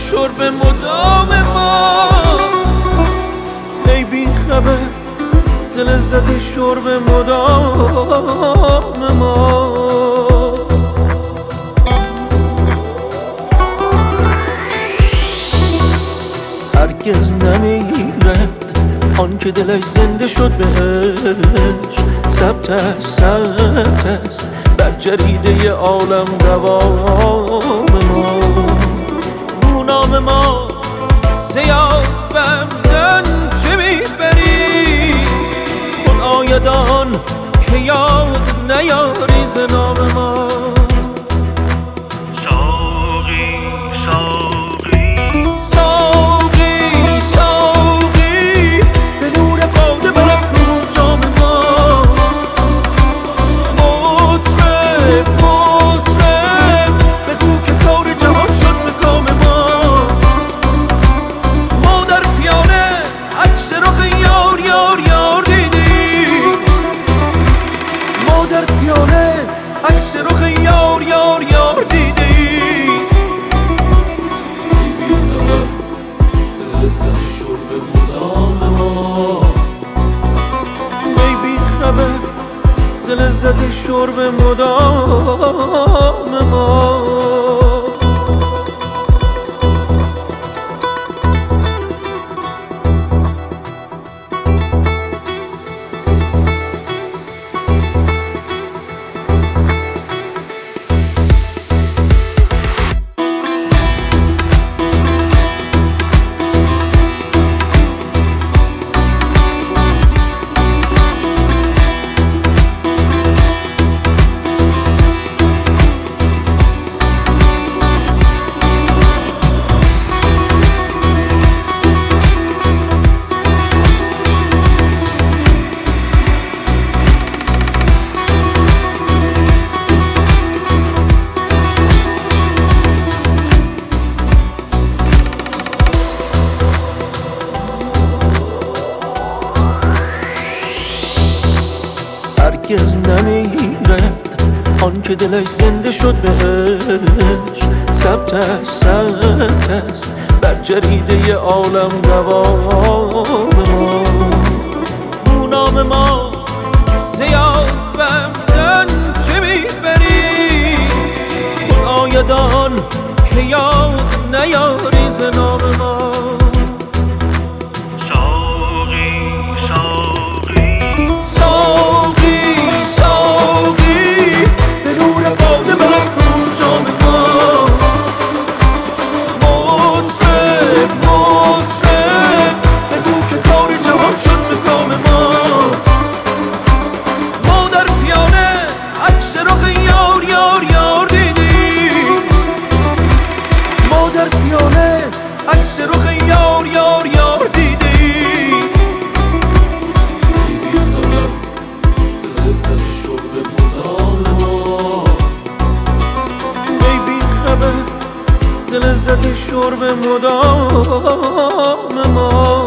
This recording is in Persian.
شرب مدام ما. ای بی خبر ز لذت شرب مدام ما. هرگز نمیرد آن که دلش زنده شد بهش. ثبت است بر جریده عالم دوام ما. گونام ما زیاد بمدن چه میبری. خود آیدان که یاد نیاری ز نام ما. عکس رخ یار یار یار دیدی. ز لذت شرب مدام ما. ای بی خبر ز لذت شرب مدام ما. هرگز نمیرد آن که دلش زنده شد بهش. ثبت است بر جریده عالم دوام ما. گونام ما زیاد بمدن چه میبری. خود آیدان که یاد نیاری ز نام ما. عکس رخ یار یار یار دیدی. ز لذت شرب مدام ما. ای بی خبر ز لذت شرب مدام ما.